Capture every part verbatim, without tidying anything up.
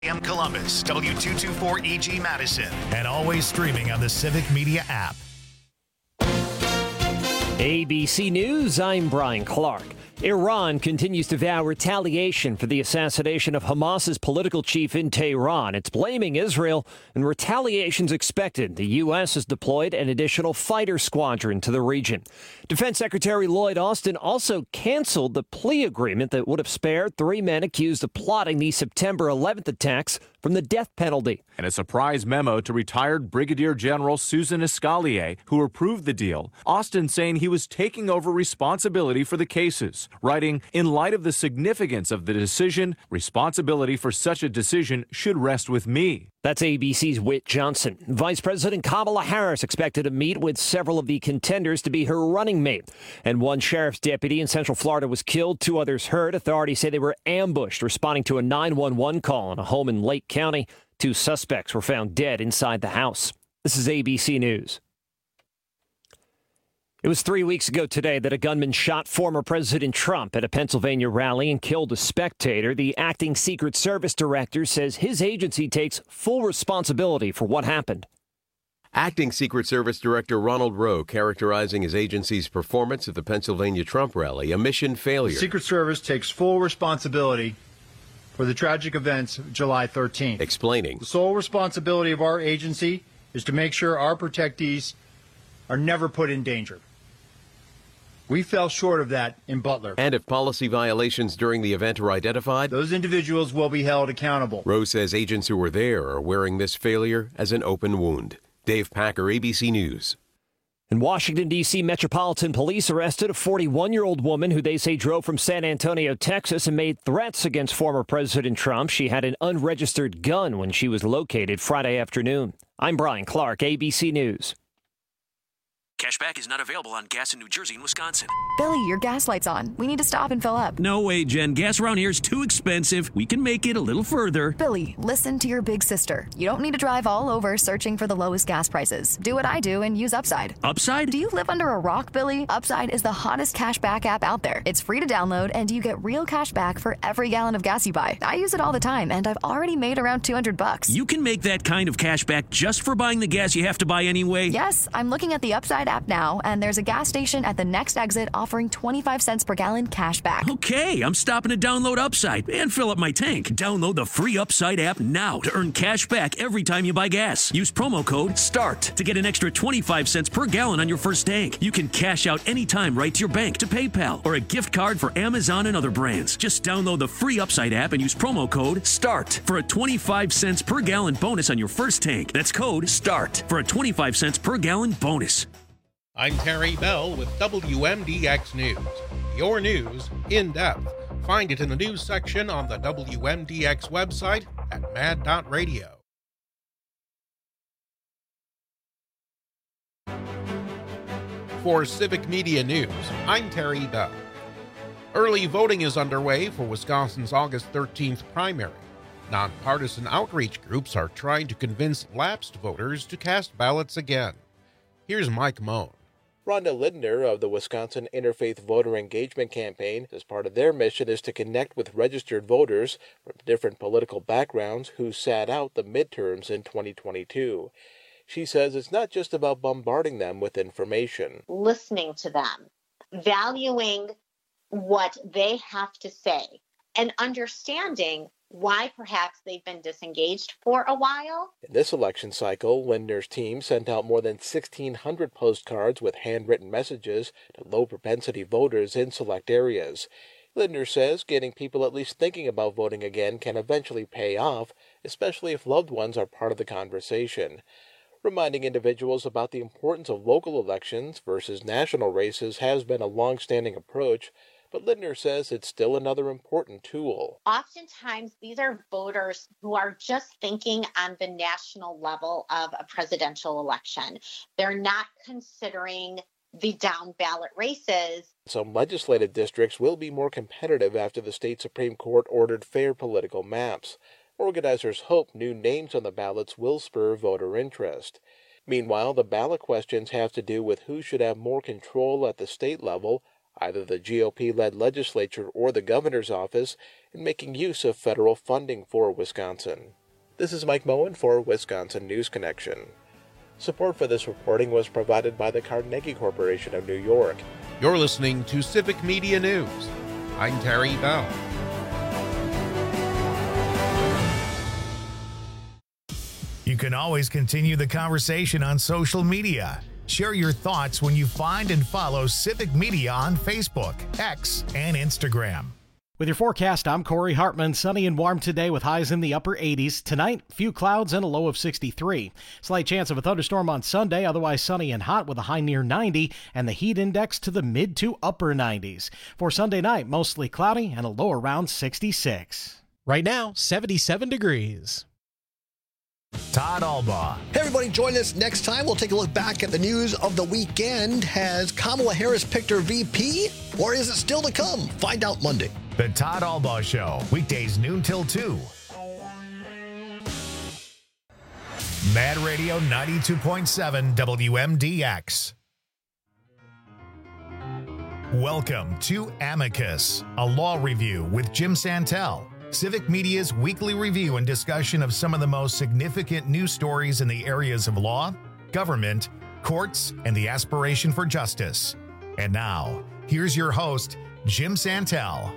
A M Columbus, W two twenty-four E G Madison, and always streaming on the Civic Media app. A B C News, I'm Brian Clark. Iran continues to vow retaliation for the assassination of Hamas's political chief in Tehran. It's blaming Israel, and retaliation's expected. The U S has deployed an additional fighter squadron to the region. Defense Secretary Lloyd Austin also canceled the plea agreement that would have spared three men accused of plotting the September eleventh attacks from the death penalty. And a surprise memo to retired Brigadier General Susan Escalier, who approved the deal. Austin saying he was taking over responsibility for the cases, writing, "In light of the significance of the decision, responsibility for such a decision should rest with me." That's A B C's Whit Johnson. Vice President Kamala Harris expected to meet with several of the contenders to be her running mate. And one sheriff's deputy in Central Florida was killed, two others hurt. Authorities say they were ambushed responding to a nine one one call in a home in Lake County. Two suspects were found dead inside the house. This is A B C News. It was three weeks ago today that a gunman shot former President Trump at a Pennsylvania rally and killed a spectator. The acting Secret Service director says his agency takes full responsibility for what happened. Acting Secret Service Director Ronald Rowe characterizing his agency's performance at the Pennsylvania Trump rally a mission failure. The Secret Service takes full responsibility for the tragic events of July thirteenth. Explaining, the sole responsibility of our agency is to make sure our protectees are never put in danger. We fell short of that in Butler. And if policy violations during the event are identified, those individuals will be held accountable. Rowe says agents who were there are wearing this failure as an open wound. Dave Packer, A B C News. In Washington, D C, Metropolitan Police arrested a forty-one-year-old woman who they say drove from San Antonio, Texas, and made threats against former President Trump. She had an unregistered gun when she was located Friday afternoon. I'm Brian Clark, A B C News. Cashback is not available on gas in New Jersey and Wisconsin. Billy, your gas light's on. We need to stop and fill up. No way, Jen. Gas around here is too expensive. We can make it a little further. Billy, listen to your big sister. You don't need to drive all over searching for the lowest gas prices. Do what I do and use Upside. Upside? Do you live under a rock, Billy? Upside is the hottest cashback app out there. It's free to download, and you get real cash back for every gallon of gas you buy. I use it all the time, and I've already made around two hundred bucks. You can make that kind of cash back just for buying the gas you have to buy anyway? Yes, I'm looking at the Upside app now, and there's a gas station at the next exit offering twenty-five cents per gallon cash back. Okay, I'm stopping to download Upside and fill up my tank. Download the free Upside app now to earn cash back every time you buy gas. Use promo code START to get an extra twenty-five cents per gallon on your first tank. You can cash out anytime right to your bank, to PayPal, or a gift card for Amazon and other brands. Just download the free Upside app and use promo code START for a twenty-five cents per gallon bonus on your first tank. That's code START for a twenty-five cents per gallon bonus. I'm Terry Bell with W M D X News. Your news in depth. Find it in the news section on the W M D X website at mad dot radio. For Civic Media News, I'm Terry Bell. Early voting is underway for Wisconsin's August thirteenth primary. Nonpartisan outreach groups are trying to convince lapsed voters to cast ballots again. Here's Mike Moan. Rhonda Lindner of the Wisconsin Interfaith Voter Engagement Campaign says part of their mission is to connect with registered voters from different political backgrounds who sat out the midterms in twenty twenty-two. She says it's not just about bombarding them with information. Listening to them, valuing what they have to say, and understanding why perhaps they've been disengaged for a while. In this election cycle, Lindner's team sent out more than sixteen hundred postcards with handwritten messages to low-propensity voters in select areas. Lindner says getting people at least thinking about voting again can eventually pay off, especially if loved ones are part of the conversation. Reminding individuals about the importance of local elections versus national races has been a long-standing approach, but Lindner says it's still another important tool. Oftentimes, these are voters who are just thinking on the national level of a presidential election. They're not considering the down ballot races. Some legislative districts will be more competitive after the state Supreme Court ordered fair political maps. Organizers hope new names on the ballots will spur voter interest. Meanwhile, the ballot questions have to do with who should have more control at the state level, either the G O P-led legislature or the governor's office, in making use of federal funding for Wisconsin. This is Mike Moen for Wisconsin News Connection. Support for this reporting was provided by the Carnegie Corporation of New York. You're listening to Civic Media News. I'm Terry Bell. You can always continue the conversation on social media. Share your thoughts when you find and follow Civic Media on Facebook, X, and Instagram. With your forecast, I'm Corey Hartman. Sunny and warm today with highs in the upper eighties. Tonight, few clouds and a low of sixty-three. Slight chance of a thunderstorm on Sunday, otherwise sunny and hot with a high near ninety, and the heat index to the mid to upper nineties. For Sunday night, mostly cloudy and a low around sixty-six. Right now, seventy-seven degrees. Todd Albaugh. Hey, everybody, join us next time. We'll take a look back at the news of the weekend. Has Kamala Harris picked her V P, or is it still to come? Find out Monday. The Todd Albaugh Show, weekdays noon till two. Mad Radio ninety-two point seven W M D X. Welcome to Amicus, a law review with Jim Santel. Civic Media's weekly review and discussion of some of the most significant news stories in the areas of law, government, courts, and the aspiration for justice. And now, here's your host, Jim Santel.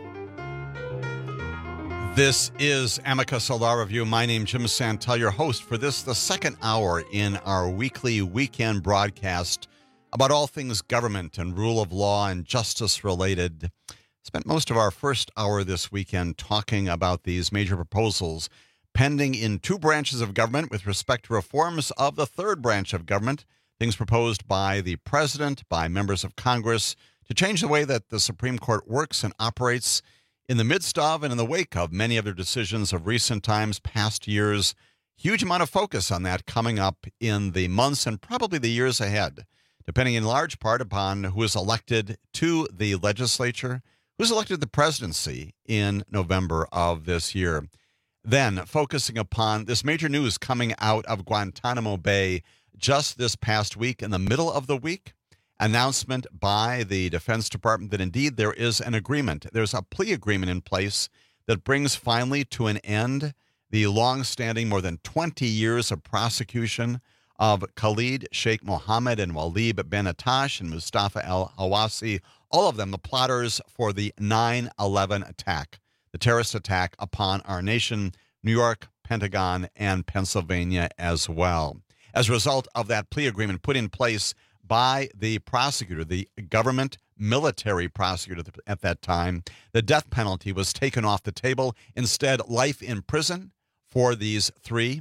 This is Amicus, a law review. My name's Jim Santel, your host for this, the second hour in our weekly weekend broadcast about all things government and rule of law and justice related. Spent most of our first hour this weekend talking about these major proposals pending in two branches of government with respect to reforms of the third branch of government, things proposed by the president, by members of Congress, to change the way that the Supreme Court works and operates in the midst of and in the wake of many of their decisions of recent times, past years. Huge amount of focus on that coming up in the months and probably the years ahead, depending in large part upon who is elected to the legislature, who's elected the presidency in November of this year. Then focusing upon this major news coming out of Guantanamo Bay just this past week, in the middle of the week, announcement by the Defense Department that indeed there is an agreement. There's a plea agreement in place that brings finally to an end the long-standing more than twenty years of prosecution of Khalid Sheikh Mohammed and Walid Ben Attash and Mustafa al-Hawasi, all of them the plotters for the nine eleven attack, the terrorist attack upon our nation, New York, Pentagon, and Pennsylvania as well. As a result of that plea agreement put in place by the prosecutor, the government military prosecutor at that time, the death penalty was taken off the table. Instead, life in prison for these three.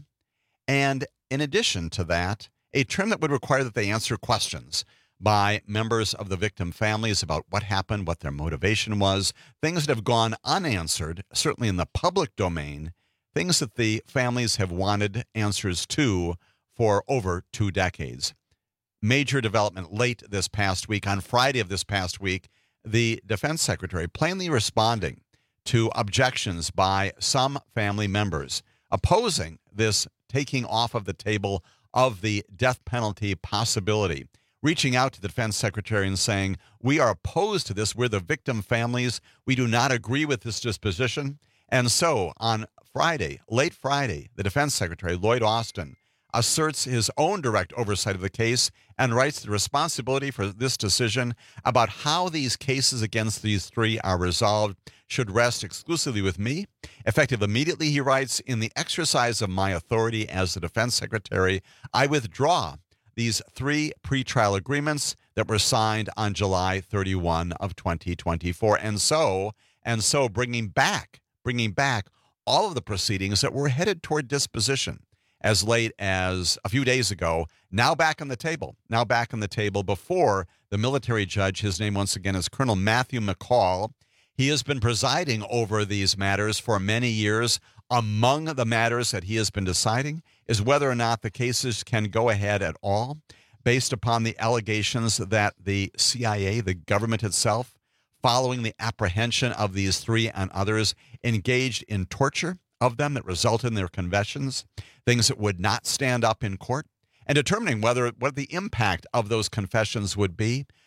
And in addition to that, a term that would require that they answer questions by members of the victim families about what happened, what their motivation was, things that have gone unanswered, certainly in the public domain, things that the families have wanted answers to for over two decades. Major development late this past week, on Friday of this past week, the defense secretary plainly responding to objections by some family members opposing this taking off of the table of the death penalty possibility, reaching out to the defense secretary and saying, we are opposed to this. We're the victim families. We do not agree with this disposition. And so on Friday, late Friday, the defense secretary, Lloyd Austin, asserts his own direct oversight of the case and writes the responsibility for this decision about how these cases against these three are resolved should rest exclusively with me. Effective immediately, he writes, in the exercise of my authority as the defense secretary, I withdraw these three pretrial agreements that were signed on July thirty-first of twenty twenty-four. And so, and so bringing back, bringing back all of the proceedings that were headed toward disposition as late as a few days ago, now back on the table, now back on the table before the military judge. His name, once again, is Colonel Matthew McCall. He has been presiding over these matters for many years. Among the matters that he has been deciding is whether or not the cases can go ahead at all, based upon the allegations that the C I A, the government itself, following the apprehension of these three and others, engaged in torture of them that resulted in their confessions, things that would not stand up in court, and determining whether what the impact of those confessions would be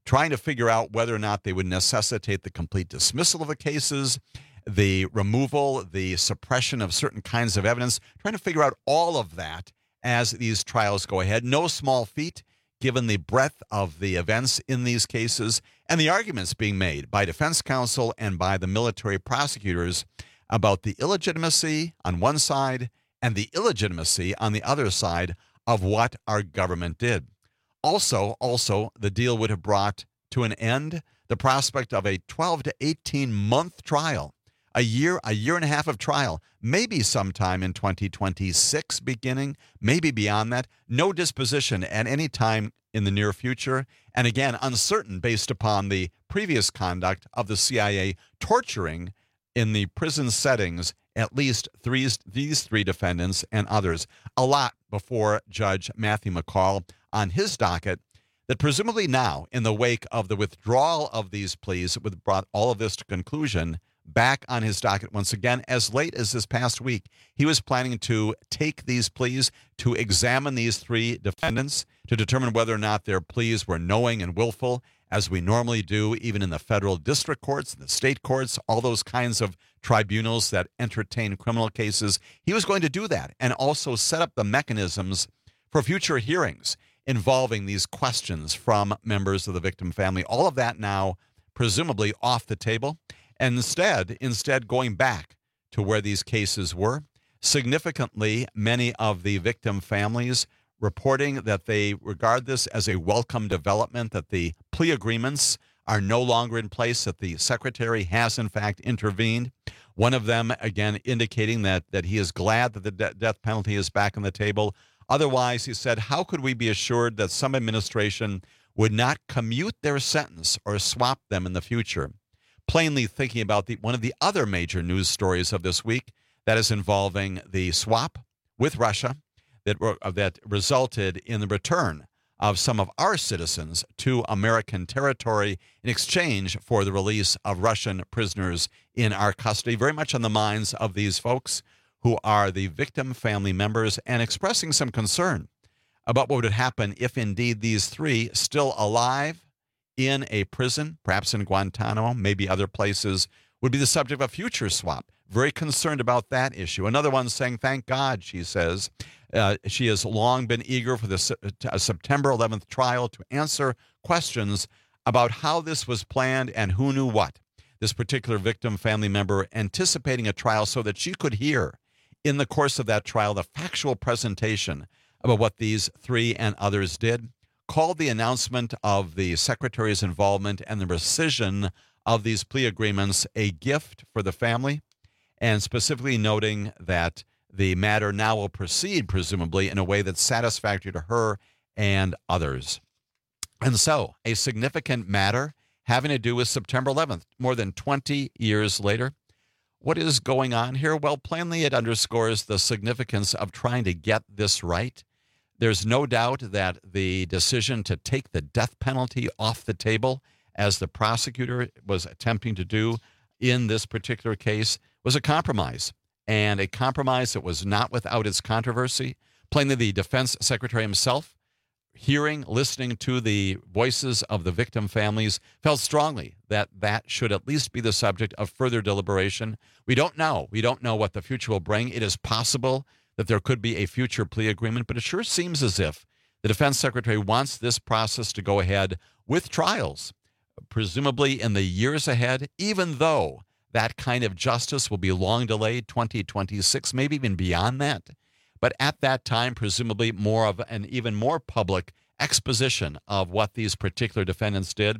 trying to figure out whether or not they would necessitate the complete dismissal of the cases, the removal, the suppression of certain kinds of evidence, trying to figure out all of that as these trials go ahead. No small feat, given the breadth of the events in these cases and the arguments being made by defense counsel and by the military prosecutors about the illegitimacy on one side and the illegitimacy on the other side of what our government did. Also, also, the deal would have brought to an end the prospect of a twelve to eighteen month trial, a year, a year and a half of trial, maybe sometime in twenty twenty-six beginning, maybe beyond that. No disposition at any time in the near future. And again, uncertain based upon the previous conduct of the C I A torturing in the prison settings at least three, these three defendants and others. A lot before Judge Matthew McCall on his docket that presumably now, in the wake of the withdrawal of these pleas, would brought all of this to conclusion, back on his docket once again, as late as this past week. He was planning to take these pleas, to examine these three defendants, to determine whether or not their pleas were knowing and willful, as we normally do even in the federal district courts, the state courts, all those kinds of tribunals that entertain criminal cases. He was going to do that and also set up the mechanisms for future hearings involving these questions from members of the victim family. All of that now presumably off the table, and instead, instead going back to where these cases were. Significantly, many of the victim families reporting that they regard this as a welcome development, that the plea agreements are no longer in place, that the secretary has in fact intervened. One of them, again, indicating that that he is glad that the de- death penalty is back on the table. Otherwise, he said, how could we be assured that some administration would not commute their sentence or swap them in the future? Plainly thinking about the one of the other major news stories of this week, that is involving the swap with Russia that, uh, that resulted in the return of some of our citizens to American territory in exchange for the release of Russian prisoners in our custody, very much on the minds of these folks who are the victim family members, and expressing some concern about what would happen if indeed these three still alive in a prison, perhaps in Guantanamo, maybe other places, would be the subject of a future swap. Very concerned about that issue. Another one saying, thank God, she says. Uh, she has long been eager for the uh, September eleventh trial to answer questions about how this was planned and who knew what. This particular victim family member anticipating a trial so that she could hear in the course of that trial the factual presentation about what these three and others did, called the announcement of the secretary's involvement and the rescission of these plea agreements a gift for the family, and specifically noting that the matter now will proceed, presumably, in a way that's satisfactory to her and others. And so, a significant matter having to do with September eleventh, more than twenty years later. What is going on here? Well, plainly, it underscores the significance of trying to get this right. There's no doubt that the decision to take the death penalty off the table, as the prosecutor was attempting to do in this particular case, was a compromise, and a compromise that was not without its controversy. Plainly, the defense secretary himself, hearing, listening to the voices of the victim families, felt strongly that that should at least be the subject of further deliberation. We don't know. We don't know what the future will bring. It is possible that there could be a future plea agreement, but it sure seems as if the defense secretary wants this process to go ahead with trials, presumably in the years ahead, even though that kind of justice will be long delayed, twenty twenty-six, maybe even beyond that. But at that time, presumably more of an even more public exposition of what these particular defendants did,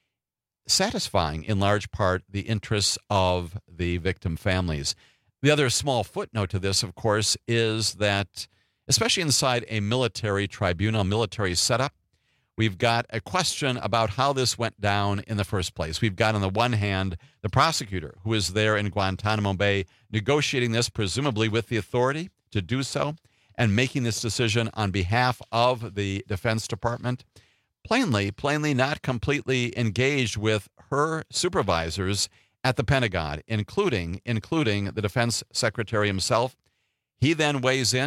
satisfying in large part the interests of the victim families. The other small footnote to this, of course, is that, especially inside a military tribunal, military setup, we've got a question about how this went down in the first place. We've got, on the one hand, the prosecutor who is there in Guantanamo Bay negotiating this, presumably with the authority to do so, and making this decision on behalf of the Defense Department, plainly, plainly not completely engaged with her supervisors at the Pentagon, including, including the Defense Secretary himself. He then weighs in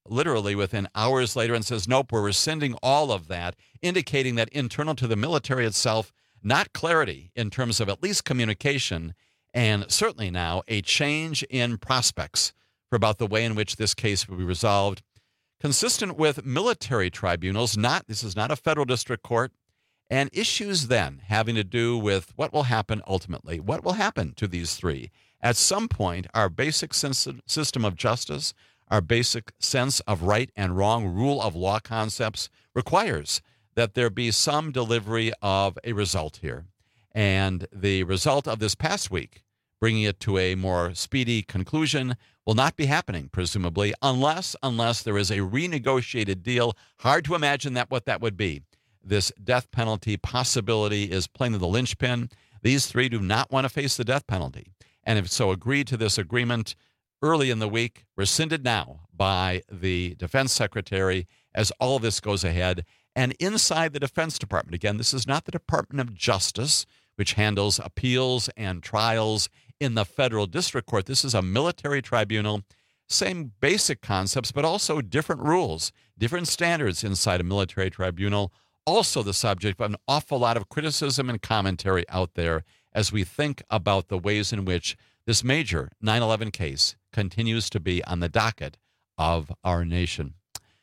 literally within hours later and says, nope, we're rescinding all of that, indicating that internal to the military itself, not clarity in terms of at least communication, and certainly now a change in prospects for about the way in which this case will be resolved. Consistent with military tribunals, not this is not a federal district court, and issues then having to do with what will happen ultimately. What will happen to these three? At some point, our basic system of justice, our basic sense of right and wrong, rule of law concepts requires that there be some delivery of a result here. And the result of this past week, bringing it to a more speedy conclusion, will not be happening, presumably, unless unless there is a renegotiated deal. Hard to imagine that what that would be. This death penalty possibility is plainly the linchpin. These three do not want to face the death penalty, and if so agreed to this agreement early in the week, rescinded now by the defense secretary as all of this goes ahead. And inside the Defense Department, again, this is not the Department of Justice, which handles appeals and trials in the federal district court. This is a military tribunal. Same basic concepts, but also different rules, different standards inside a military tribunal. Also the subject of an awful lot of criticism and commentary out there as we think about the ways in which this major nine eleven case continues to be on the docket of our nation.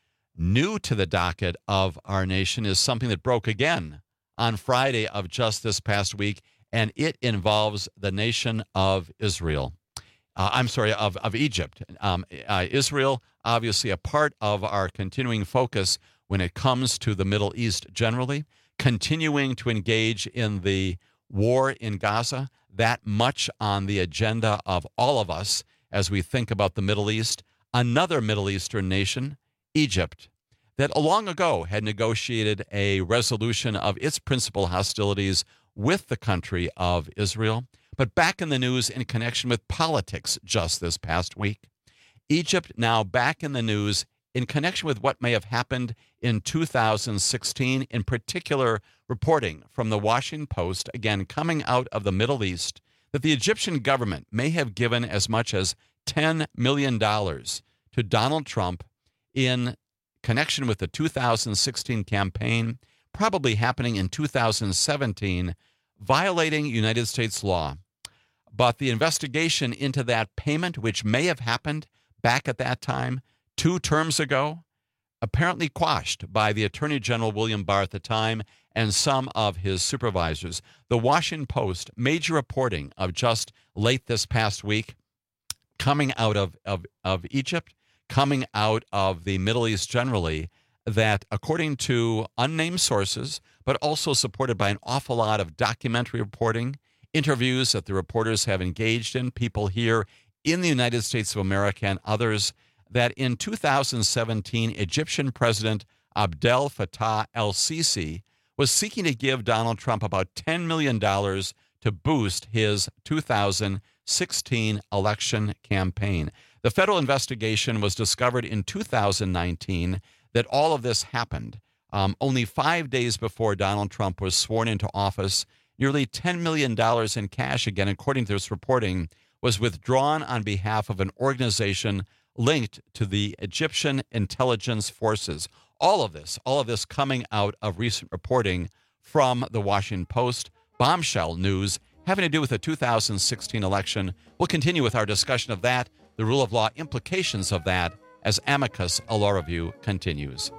New to the docket of our nation is something that broke again on Friday of just this past week, and it involves the nation of Israel. Uh, I'm sorry, of, of Egypt. Um, uh, Israel, obviously a part of our continuing focus when it comes to the Middle East generally, continuing to engage in the war in Gaza, that much on the agenda of all of us as we think about the Middle East. Another Middle Eastern nation, Egypt, that long ago had negotiated a resolution of its principal hostilities with the country of Israel, but back in the news in connection with politics just this past week. Egypt now back in the news in connection with what may have happened in two thousand sixteen, in particular reporting from the Washington Post, again coming out of the Middle East, that the Egyptian government may have given as much as ten million dollars to Donald Trump in connection with the two thousand sixteen campaign, probably happening in two thousand seventeen, violating United States law. But the investigation into that payment, which may have happened back at that time, two terms ago, apparently quashed by the Attorney General William Barr at the time and some of his supervisors. The Washington Post, major reporting of just late this past week, coming out of, of, of Egypt, coming out of the Middle East generally, that according to unnamed sources, but also supported by an awful lot of documentary reporting, interviews that the reporters have engaged in, people here in the United States of America and others, that in two thousand seventeen, Egyptian President Abdel Fattah el-Sisi was seeking to give Donald Trump about ten million dollars to boost his two thousand sixteen election campaign. The federal investigation was discovered in two thousand nineteen that all of this happened um, only five days before Donald Trump was sworn into office. Nearly ten million dollars in cash, again, according to this reporting, was withdrawn on behalf of an organization linked to the Egyptian intelligence forces. All of this, all of this coming out of recent reporting from the Washington Post. Bombshell news having to do with the two thousand sixteen election. We'll continue with our discussion of that, the rule of law implications of that, as Amicus, a law review, continues.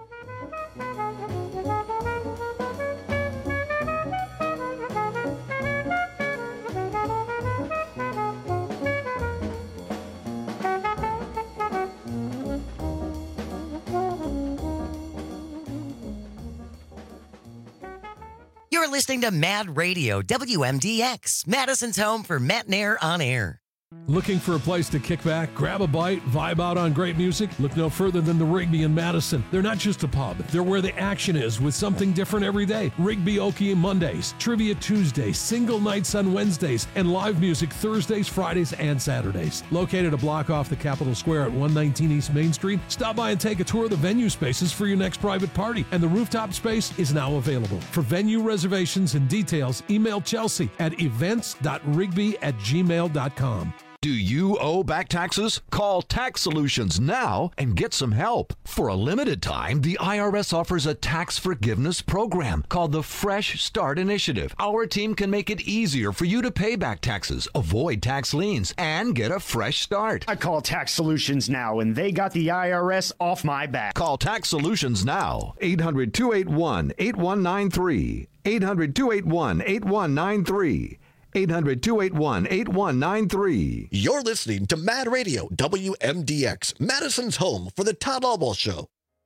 You're listening to Mad Radio, W M D X, Madison's home for Matt Nair on air. Looking for a place to kick back, grab a bite, vibe out on great music? Look no further than the Rigby in Madison. They're not just a pub, they're where the action is with something different every day. Rigby Okie Mondays, Trivia Tuesdays, single nights on Wednesdays, and live music Thursdays, Fridays, and Saturdays. Located a block off the Capitol Square at one nineteen East Main Street, stop by and take a tour of the venue spaces for your next private party, and the rooftop space is now available. For venue reservations and details, email Chelsea at events dot rigby at gmail dot com. Do you owe back taxes? Call Tax Solutions now and get some help. For a limited time, the I R S offers a tax forgiveness program called the Fresh Start Initiative. Our team can make it easier for you to pay back taxes, avoid tax liens, and get a fresh start. I call Tax Solutions now, and they got the I R S off my back. Call Tax Solutions now. eight hundred, two eight one, eight one nine three. eight hundred, two eight one, eight one nine three. eight hundred, two eight one, eight one nine three. You're listening to Mad Radio, W M D X, Madison's home for the Todd Albaugh Show.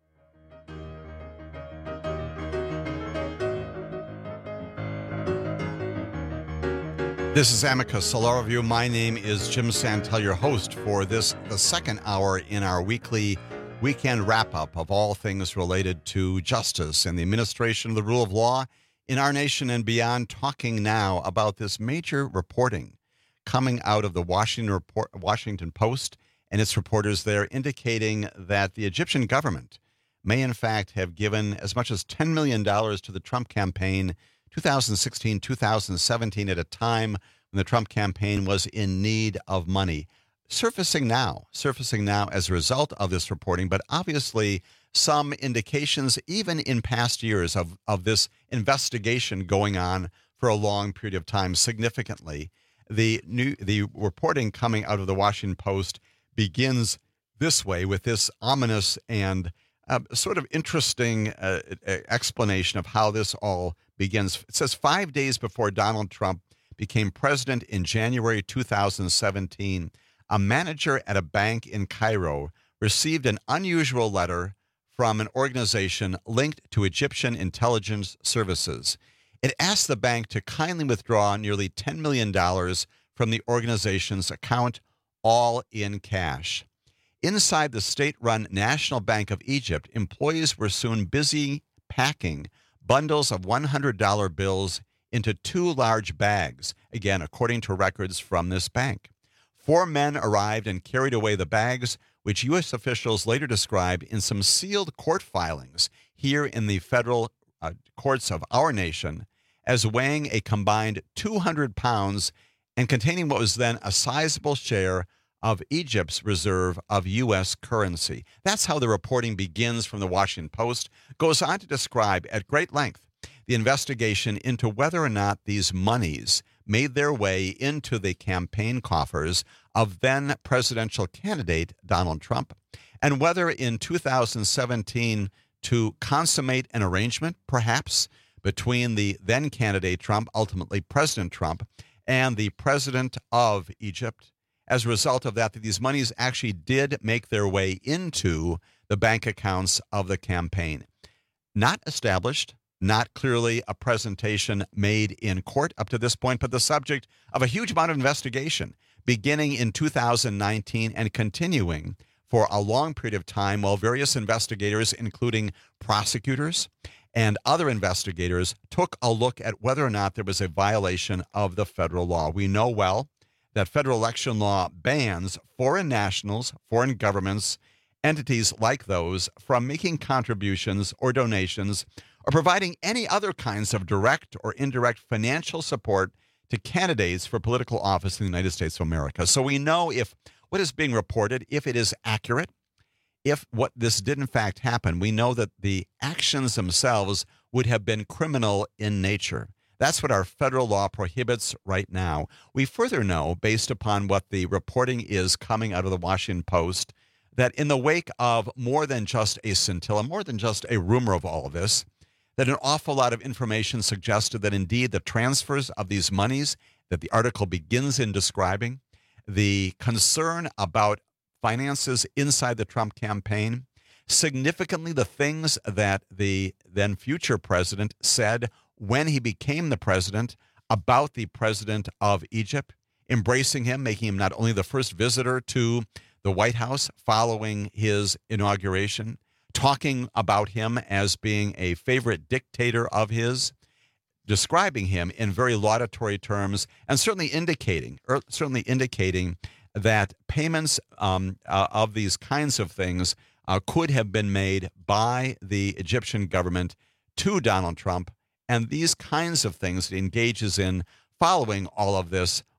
This is Amicus, a law review. My name is Jim Santel, your host for this, the second hour in our weekly weekend wrap-up of all things related to justice and the administration of the rule of law in our nation and beyond, talking now about this major reporting coming out of the Washington, report, Washington Post and its reporters there, indicating that the Egyptian government may in fact have given as much as ten million dollars to the Trump campaign two thousand sixteen, two thousand seventeen, at a time when the Trump campaign was in need of money. Surfacing now, surfacing now as a result of this reporting, but obviously some indications even in past years of, of this investigation going on for a long period of time. Significantly, the new the reporting coming out of the Washington Post begins this way, with this ominous and uh, sort of interesting uh, explanation of how this all begins. It says, five days before Donald Trump became president in January two thousand seventeen, a manager at a bank in Cairo received an unusual letter from an organization linked to Egyptian intelligence services. It asked the bank to kindly withdraw nearly ten million dollars from the organization's account, all in cash. Inside the state-run National Bank of Egypt, employees were soon busy packing bundles of one hundred dollar bills into two large bags, again, according to records from this bank. Four men arrived and carried away the bags, which U S officials later described in some sealed court filings here in the federal uh, courts of our nation as weighing a combined two hundred pounds and containing what was then a sizable share of Egypt's reserve of U S currency. That's how the reporting begins from the Washington Post. Goes on to describe at great length the investigation into whether or not these monies made their way into the campaign coffers of then presidential candidate Donald Trump, and whether in two thousand seventeen to consummate an arrangement, perhaps, between the then candidate Trump, ultimately President Trump, and the president of Egypt. As a result of that, that these monies actually did make their way into the bank accounts of the campaign. Not established, not clearly a presentation made in court up to this point, but the subject of a huge amount of investigation beginning in two thousand nineteen and continuing for a long period of time, while various investigators, including prosecutors and other investigators, took a look at whether or not there was a violation of the federal law. We know well that federal election law bans foreign nationals, foreign governments, entities like those from making contributions or donations or providing any other kinds of direct or indirect financial support to candidates for political office in the United States of America. So we know if what is being reported, if it is accurate, if what this did in fact happen, we know that the actions themselves would have been criminal in nature. That's what our federal law prohibits right now. We further know, based upon what the reporting is coming out of the Washington Post, that in the wake of more than just a scintilla, more than just a rumor of all of this, that an awful lot of information suggested that indeed the transfers of these monies that the article begins in describing, the concern about finances inside the Trump campaign, significantly the things that the then future president said when he became the president about the president of Egypt, embracing him, making him not only the first visitor to the White House following his inauguration, talking about him as being a favorite dictator of his, describing him in very laudatory terms, and certainly indicating, or certainly indicating that payments um, uh, of these kinds of things uh, could have been made by the Egyptian government to Donald Trump. And these kinds of things it engages in following all of this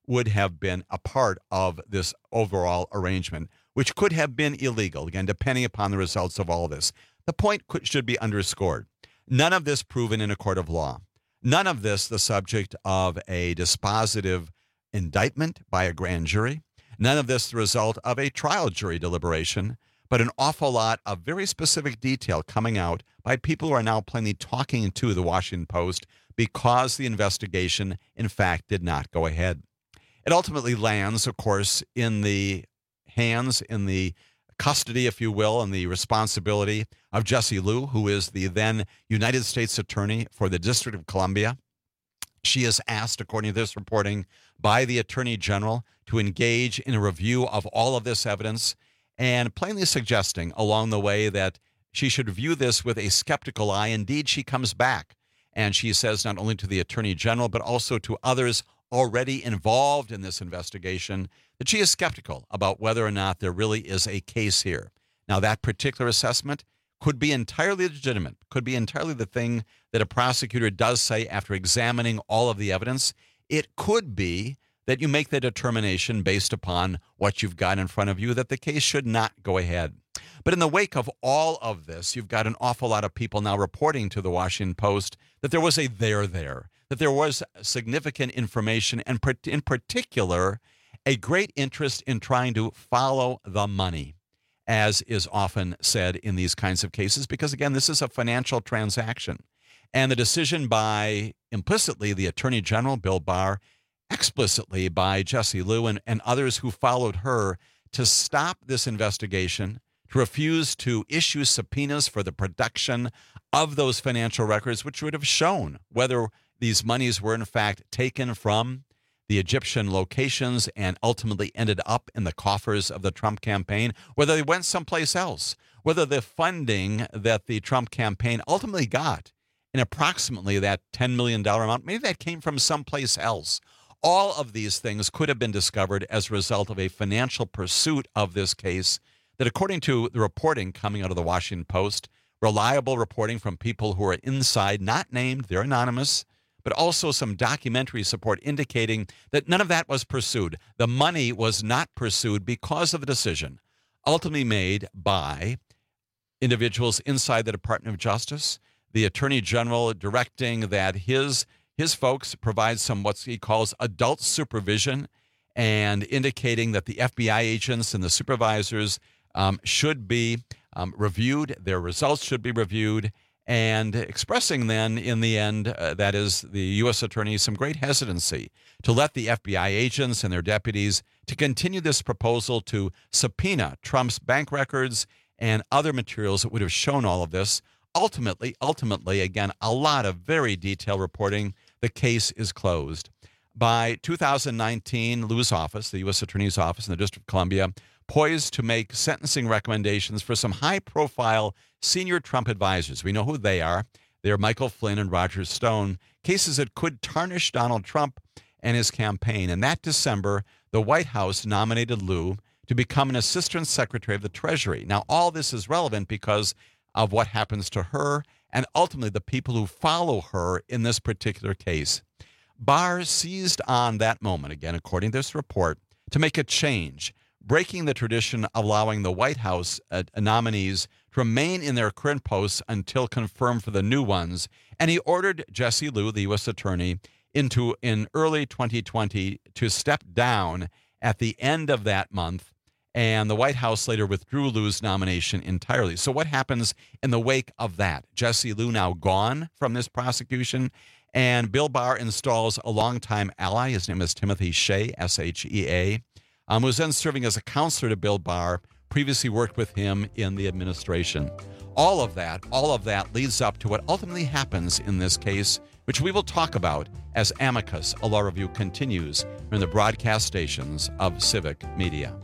would have been a part of this overall arrangement, which could have been illegal, again, depending upon the results of all this. The point could, should be underscored. None of this proven in a court of law. None of this the subject of a dispositive indictment by a grand jury. None of this the result of a trial jury deliberation, but an awful lot of very specific detail coming out by people who are now plainly talking to the Washington Post because the investigation, in fact, did not go ahead. It ultimately lands, of course, in the hands, in the custody, if you will, and the responsibility of Jessie Liu, who is the then United States Attorney for the District of Columbia. She is asked, according to this reporting, by the Attorney General to engage in a review of all of this evidence and plainly suggesting along the way that she should view this with a skeptical eye. Indeed, she comes back and she says not only to the Attorney General, but also to others already involved in this investigation that she is skeptical about whether or not there really is a case here. Now, that particular assessment could be entirely legitimate, could be entirely the thing that a prosecutor does say after examining all of the evidence. It could be that you make the determination based upon what you've got in front of you that the case should not go ahead. But in the wake of all of this, you've got an awful lot of people now reporting to the Washington Post that there was a there there, that there was significant information, and in particular, a great interest in trying to follow the money, as is often said in these kinds of cases, because, again, this is a financial transaction. And the decision by, implicitly, the Attorney General, Bill Barr, explicitly by Jessie Liu and, and others who followed her to stop this investigation, to refuse to issue subpoenas for the production of those financial records, which would have shown whether these monies were, in fact, taken from the Egyptian locations and ultimately ended up in the coffers of the Trump campaign, whether they went someplace else, whether the funding that the Trump campaign ultimately got in approximately that ten million dollars amount, maybe that came from someplace else. All of these things could have been discovered as a result of a financial pursuit of this case that, according to the reporting coming out of the Washington Post, reliable reporting from people who are inside, not named, they're anonymous, but also some documentary support indicating that none of that was pursued. The money was not pursued because of the decision ultimately made by individuals inside the Department of Justice, the Attorney General directing that his his folks provide some what he calls adult supervision and indicating that the F B I agents and the supervisors um, should be um, reviewed, their results should be reviewed, and expressing then in the end, uh, that is the U S attorney, some great hesitancy to let the F B I agents and their deputies to continue this proposal to subpoena Trump's bank records and other materials that would have shown all of this. Ultimately, ultimately, again, a lot of very detailed reporting. The case is closed. By two thousand nineteen, Liu's office, the U S Attorney's Office in the District of Columbia, poised to make sentencing recommendations for some high-profile senior Trump advisors. We know who they are. They're Michael Flynn and Roger Stone, cases that could tarnish Donald Trump and his campaign. And that December, the White House nominated Liu to become an Assistant Secretary of the Treasury. Now, all this is relevant because of what happens to her and ultimately the people who follow her in this particular case. Barr seized on that moment, again, according to this report, to make a change, breaking the tradition of allowing the White House uh, nominees to remain in their current posts until confirmed for the new ones. And he ordered Jessie Liu, the U S attorney, into in early twenty twenty to step down at the end of that month. And the White House later withdrew Liu's nomination entirely. So what happens in the wake of that? Jessie Liu now gone from this prosecution, and Bill Barr installs a longtime ally. His name is Timothy Shea, S H E A, um, who's then serving as a counselor to Bill Barr, previously worked with him in the administration. All of that, all of that leads up to what ultimately happens in this case, which we will talk about as Amicus, a law review, continues in the broadcast stations of Civic Media.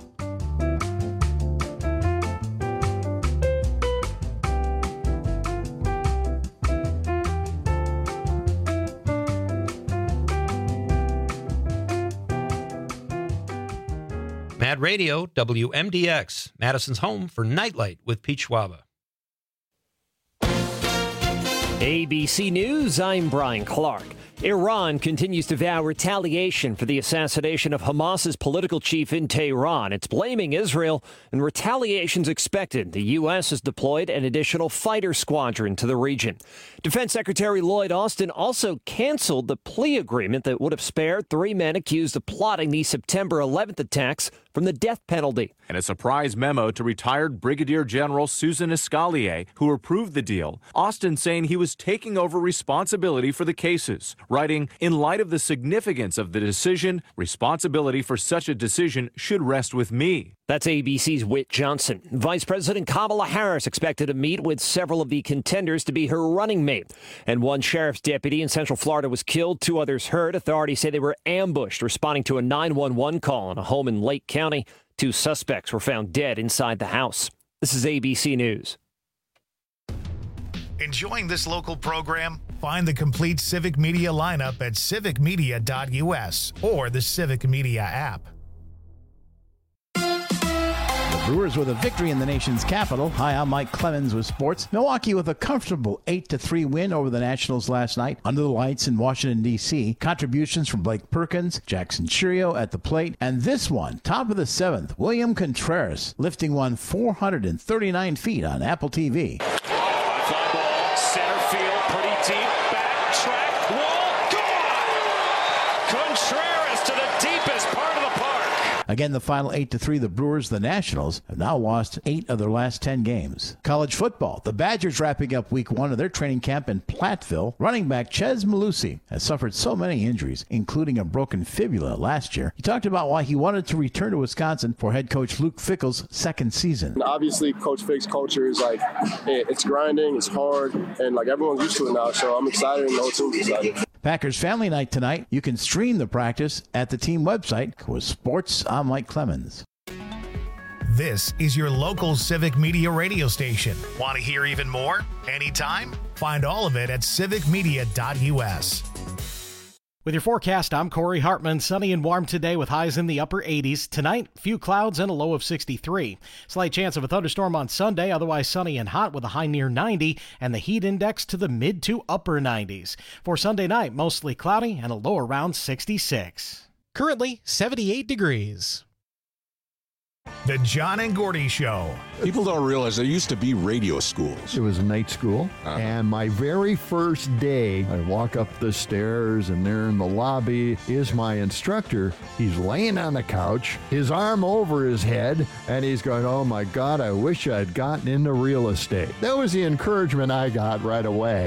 Mad Radio, W M D X, Madison's home for Nightlight with Pete Schwaba. A B C News, I'm Brian Clark. Iran continues to vow retaliation for the assassination of Hamas's political chief in Tehran. It's blaming Israel, and retaliation's expected. The U S has deployed an additional fighter squadron to the region. Defense Secretary Lloyd Austin also canceled the plea agreement that would have spared three men accused of plotting the September eleventh attacks from the death penalty. In a surprise memo to retired Brigadier General Susan Escalier, who approved the deal, Austin saying he was taking over responsibility for the cases, writing, "In light of the significance of the decision, responsibility for such a decision should rest with me." That's A B C's Whit Johnson. Vice President Kamala Harris expected to meet with several of the contenders to be her running mate. And one sheriff's deputy in Central Florida was killed, two others hurt. Authorities say they were ambushed responding to a nine one one call in a home in Lake County. Two suspects were found dead inside the house. This is A B C News. Enjoying this local program? Find the complete Civic Media lineup at civic media dot U S or the Civic Media app. Brewers with a victory in the nation's capital. Hi, I'm Mike Clemens with sports. Milwaukee with a comfortable eight to three win over the Nationals last night under the lights in Washington, D C Contributions from Blake Perkins, Jackson Chourio at the plate, and this one, top of the seventh, William Contreras lifting one four hundred thirty-nine feet on Apple T V. Fly ball, center field, pretty deep, back track, wall, gone! Contreras to the deepest part of the park. Again, the final eight to three, the Brewers, the Nationals, have now lost eight of their last ten games. College football, the Badgers wrapping up week one of their training camp in Platteville. Running back Chez Malusi has suffered so many injuries, including a broken fibula last year. He talked about why he wanted to return to Wisconsin for head coach Luke Fickell's second season. Obviously, Coach Fick's culture is like, it's grinding, it's hard, and like everyone's used to it now, so I'm excited and the whole team's excited. Packers Family Night tonight. You can stream the practice at the team website. With sports, I'm Mike Clemens. This is your local Civic Media radio station. Want to hear even more? Anytime? Find all of it at civic media dot U S. With your forecast, I'm Corey Hartman. Sunny and warm today with highs in the upper eighties. Tonight, few clouds and a low of sixty-three. Slight chance of a thunderstorm on Sunday, otherwise sunny and hot with a high near ninety and the heat index to the mid to upper nineties. For Sunday night, mostly cloudy and a low around sixty-six. Currently, seventy-eight degrees. The John and Gordy Show. People don't realize there used to be radio schools. It was a night school, uh-huh. and my very first day, I walk up the stairs, and there in the lobby is my instructor. He's laying on the couch, his arm over his head, and he's going, "Oh my God, I wish I'd gotten into real estate." That was the encouragement I got right away.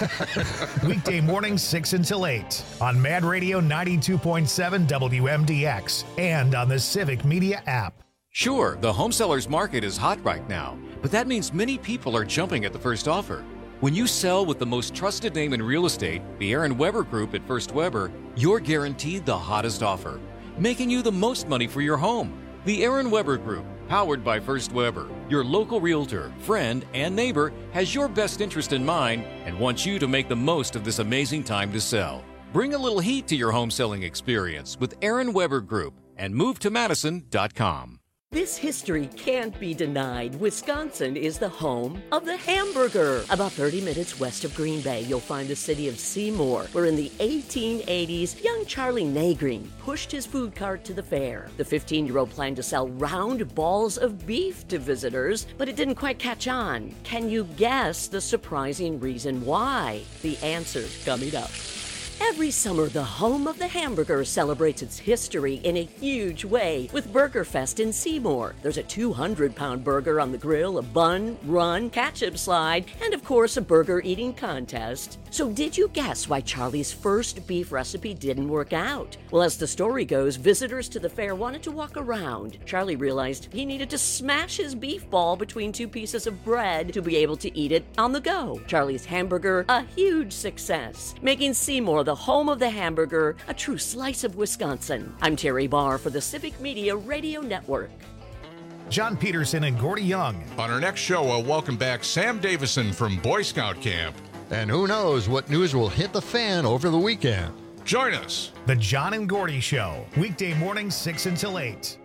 Weekday mornings, six until eight, on Mad Radio ninety-two point seven W M D X, and on the Civic Media app. Sure, the home seller's market is hot right now, but that means many people are jumping at the first offer. When you sell with the most trusted name in real estate, the Aaron Weber Group at First Weber, you're guaranteed the hottest offer, making you the most money for your home. The Aaron Weber Group, powered by First Weber, your local realtor, friend, and neighbor, has your best interest in mind and wants you to make the most of this amazing time to sell. Bring a little heat to your home selling experience with Aaron Weber Group and move to madison dot com. This history can't be denied. Wisconsin is the home of the hamburger. About thirty minutes west of Green Bay, you'll find the city of Seymour, where in the eighteen eighties, young Charlie Nagreen pushed his food cart to the fair. The fifteen-year-old planned to sell round balls of beef to visitors, but it didn't quite catch on. Can you guess the surprising reason why? The answer's coming up. Every summer, the home of the hamburger celebrates its history in a huge way with BurgerFest in Seymour. There's a two hundred pound burger on the grill, a bun, run, ketchup slide, and of course a burger eating contest. So did you guess why Charlie's first beef recipe didn't work out? Well, as the story goes, visitors to the fair wanted to walk around. Charlie realized he needed to smash his beef ball between two pieces of bread to be able to eat it on the go. Charlie's hamburger, a huge success, making Seymour the home of the hamburger, a true slice of Wisconsin. I'm Terry Barr for the Civic Media Radio Network. John Peterson and Gordy Young. On our next show, we'll welcome back Sam Davison from Boy Scout Camp. And who knows what news will hit the fan over the weekend. Join us. The John and Gordy Show, weekday mornings, six until eight.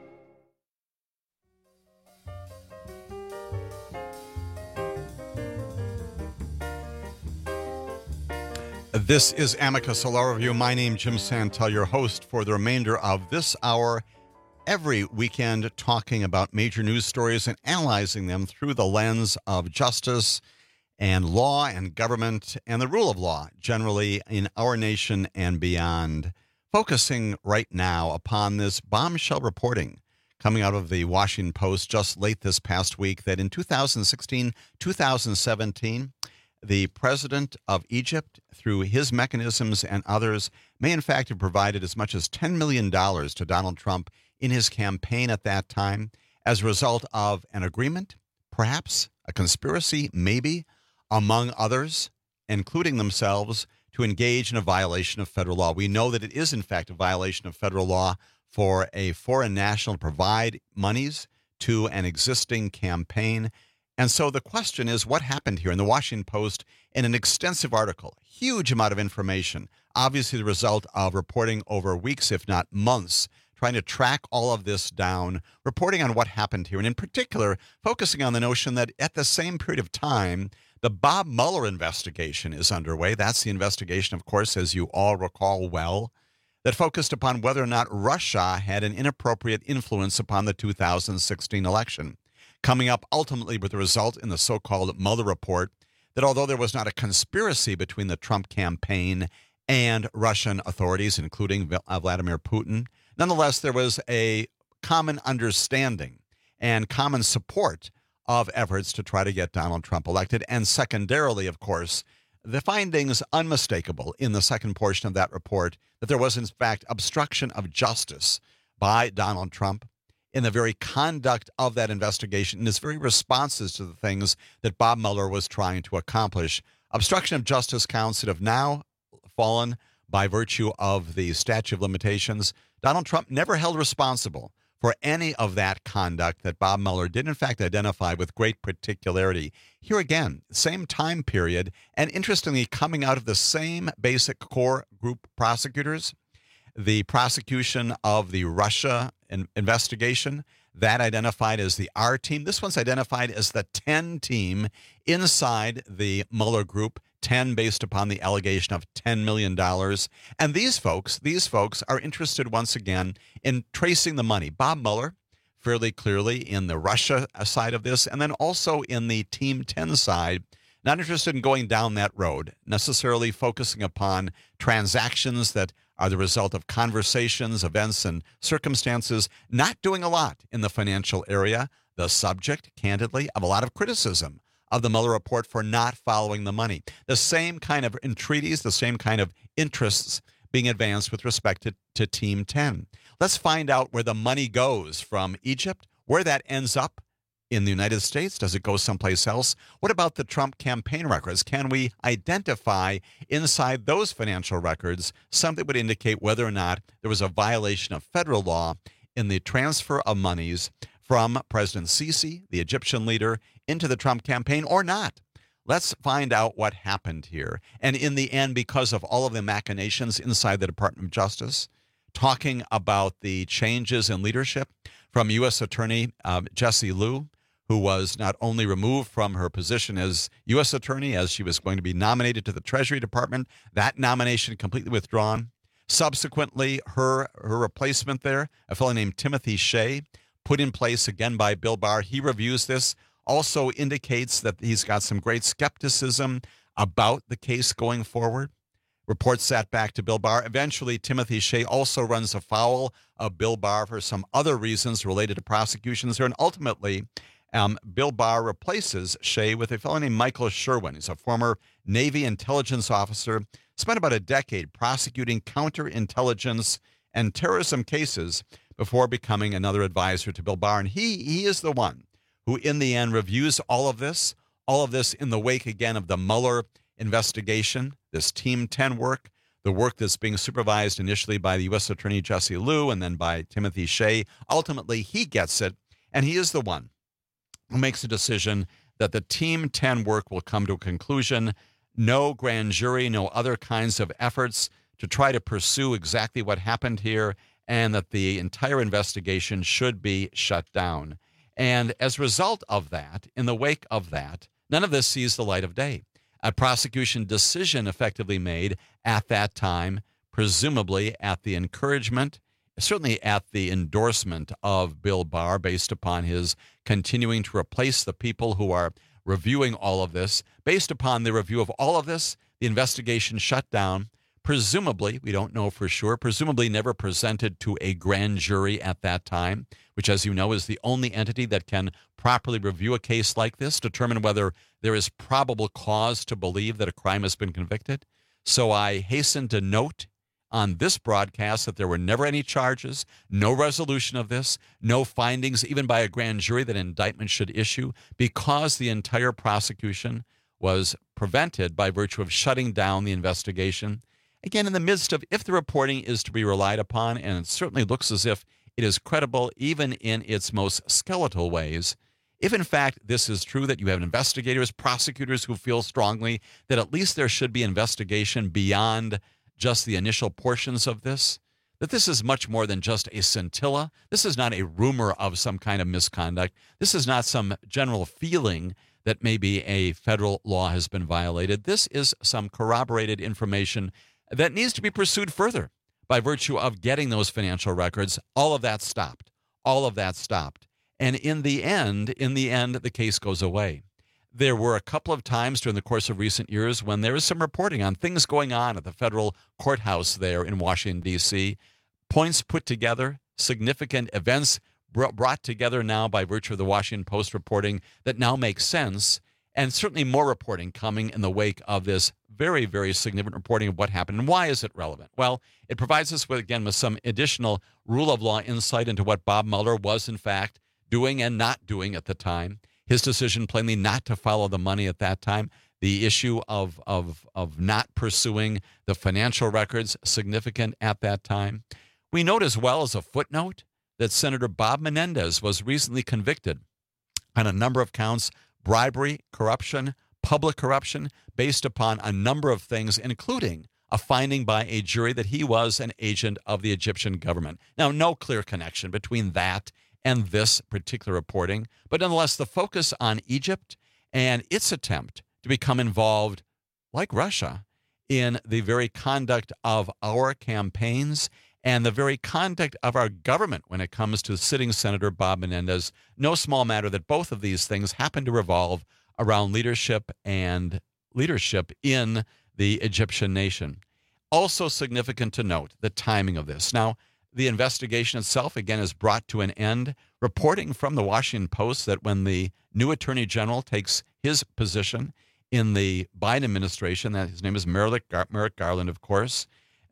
This is Amicus, a law review. My name is Jim Santel, your host for the remainder of this hour. Every weekend, talking about major news stories and analyzing them through the lens of justice and law and government and the rule of law generally in our nation and beyond. Focusing right now upon this bombshell reporting coming out of the Washington Post just late this past week that in two thousand sixteen, two thousand seventeen, the president of Egypt, through his mechanisms and others, may in fact have provided as much as ten million dollars to Donald Trump in his campaign at that time as a result of an agreement, perhaps a conspiracy, maybe, among others, including themselves, to engage in a violation of federal law. We know that it is, in fact, a violation of federal law for a foreign national to provide monies to an existing campaign. And so the question is, what happened here? In the Washington Post, in an extensive article, huge amount of information, obviously the result of reporting over weeks, if not months, trying to track all of this down, reporting on what happened here, and in particular, focusing on the notion that at the same period of time, the Bob Mueller investigation is underway. That's the investigation, of course, as you all recall well, that focused upon whether or not Russia had an inappropriate influence upon the two thousand sixteen election, coming up ultimately with the result in the so-called Mueller report that although there was not a conspiracy between the Trump campaign and Russian authorities, including Vladimir Putin, nonetheless, there was a common understanding and common support of efforts to try to get Donald Trump elected. And secondarily, of course, the findings unmistakable in the second portion of that report that there was, in fact, obstruction of justice by Donald Trump in the very conduct of that investigation and his very responses to the things that Bob Mueller was trying to accomplish. Obstruction of justice counts that have now fallen by virtue of the statute of limitations. Donald Trump never held responsible for any of that conduct that Bob Mueller did, in fact, identify with great particularity. Here again, same time period, and interestingly, coming out of the same basic core group prosecutors, the prosecution of the Russia in- investigation, that identified as the R team. This one's identified as the ten team inside the Mueller group, ten based upon the allegation of ten million dollars. And these folks, these folks are interested once again in tracing the money. Bob Mueller, fairly clearly in the Russia side of this, and then also in the Team ten side, not interested in going down that road, necessarily focusing upon transactions that are the result of conversations, events, and circumstances, not doing a lot in the financial area, the subject, candidly, of a lot of criticism of the Mueller report for not following the money. The same kind of entreaties, the same kind of interests being advanced with respect to, to Team ten. Let's find out where the money goes from Egypt, where that ends up in the United States. Does it go someplace else? What about the Trump campaign records? Can we identify inside those financial records something that would indicate whether or not there was a violation of federal law in the transfer of monies from President Sisi, the Egyptian leader, into the Trump campaign or not? Let's find out what happened here. And in the end, because of all of the machinations inside the Department of Justice, talking about the changes in leadership from U S Attorney uh, Jessie Liu, who was not only removed from her position as U S Attorney as she was going to be nominated to the Treasury Department, that nomination completely withdrawn. Subsequently, her her replacement there, a fellow named Timothy Shea, put in place again by Bill Barr. He reviews this, also indicates that he's got some great skepticism about the case going forward. Reports that back to Bill Barr. Eventually, Timothy Shea also runs afoul of Bill Barr for some other reasons related to prosecutions here. And ultimately, um, Bill Barr replaces Shea with a fellow named Michael Sherwin. He's a former Navy intelligence officer, spent about a decade prosecuting counterintelligence and terrorism cases before becoming another advisor to Bill Barr. And he, he is the one who, in the end, reviews all of this, all of this in the wake, again, of the Mueller investigation, this Team ten work, the work that's being supervised initially by the U S Attorney Jessie Liu and then by Timothy Shea. Ultimately, he gets it, and he is the one who makes a decision that the Team ten work will come to a conclusion. No grand jury, no other kinds of efforts to try to pursue exactly what happened here, and that the entire investigation should be shut down. And as a result of that, in the wake of that, none of this sees the light of day. a prosecution decision effectively made at that time, presumably at the encouragement, certainly at the endorsement of Bill Barr, based upon his continuing to replace the people who are reviewing all of this. Based upon the review of all of this, the investigation shut down. Presumably, we don't know for sure, presumably never presented to a grand jury at that time, which, as you know, is the only entity that can properly review a case like this, determine whether there is probable cause to believe that a crime has been convicted. So I hasten to note on this broadcast that there were never any charges, no resolution of this, no findings even by a grand jury that an indictment should issue, because the entire prosecution was prevented by virtue of shutting down the investigation. Again, in the midst of, if the reporting is to be relied upon, and it certainly looks as if it is credible even in its most skeletal ways, if in fact this is true, that you have investigators, prosecutors who feel strongly that at least there should be investigation beyond just the initial portions of this, that this is much more than just a scintilla. This is not a rumor of some kind of misconduct. This is not some general feeling that maybe a federal law has been violated. This is some corroborated information that needs to be pursued further by virtue of getting those financial records. All of that stopped. All of that stopped. And in the end, in the end, the case goes away. There were a couple of times during the course of recent years when there is some reporting on things going on at the federal courthouse there in Washington, D C, points put together, significant events brought together now by virtue of the Washington Post reporting that now makes sense, and certainly more reporting coming in the wake of this very, very significant reporting of what happened. And why is it relevant? Well, it provides us with, again, with some additional rule of law insight into what Bob Mueller was, in fact, doing and not doing at the time. His decision plainly not to follow the money at that time. The issue of, of, of not pursuing the financial records, significant at that time. We note as well as a footnote that Senator Bob Menendez was recently convicted on a number of counts: bribery, corruption, public corruption, based upon a number of things, including a finding by a jury that he was an agent of the Egyptian government. Now, no clear connection between that and this particular reporting, but nonetheless, the focus on Egypt and its attempt to become involved, like Russia, in the very conduct of our campaigns and the very conduct of our government when it comes to sitting Senator Bob Menendez. No small matter that both of these things happen to revolve around leadership and leadership in the Egyptian nation. Also significant to note the timing of this. Now, the investigation itself, again, is brought to an end. Reporting from the Washington Post that when the new Attorney General takes his position in the Biden administration, that his name is Merrick, Gar- Merrick Garland, of course,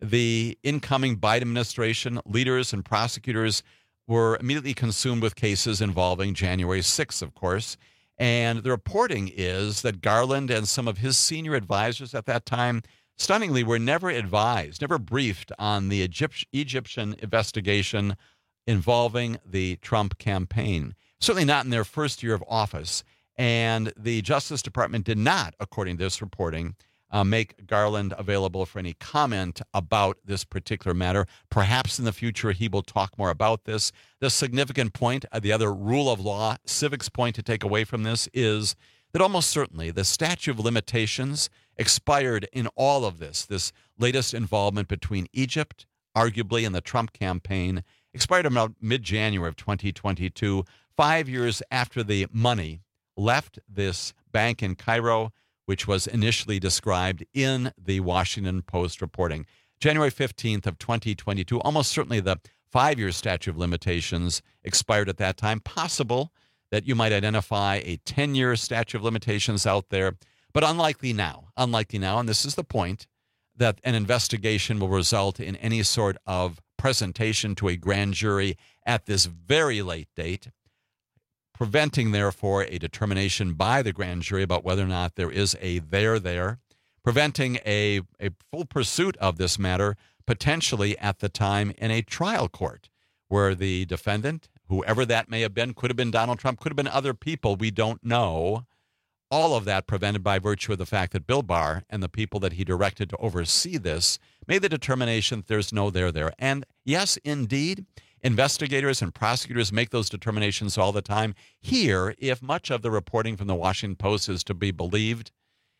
the incoming Biden administration leaders and prosecutors were immediately consumed with cases involving January sixth, of course. And the reporting is that Garland and some of his senior advisors at that time, stunningly, were never advised, never briefed on the Egypt- Egyptian investigation involving the Trump campaign. Certainly not in their first year of office. And the Justice Department did not, according to this reporting, uh, make Garland available for any comment about this particular matter. Perhaps in the future he will talk more about this. The significant point, uh, the other rule of law, civics point to take away from this is that almost certainly the statute of limitations expired in all of this. This latest involvement between Egypt, arguably, and the Trump campaign expired about mid-January of twenty twenty-two, five years after the money left this bank in Cairo, which was initially described in the Washington Post reporting. January fifteenth of twenty twenty-two, almost certainly the five-year statute of limitations expired at that time. Possible that you might identify a ten-year statute of limitations out there, but unlikely now. Unlikely now, and this is the point, that an investigation will result in any sort of presentation to a grand jury at this very late date, preventing, therefore, a determination by the grand jury about whether or not there is a there there, preventing a, a full pursuit of this matter, potentially at the time in a trial court, where the defendant, whoever that may have been, could have been Donald Trump, could have been other people, we don't know. All of that prevented by virtue of the fact that Bill Barr and the people that he directed to oversee this made the determination that there's no there there. And yes, indeed, investigators and prosecutors make those determinations all the time. Here, if much of the reporting from the Washington Post is to be believed,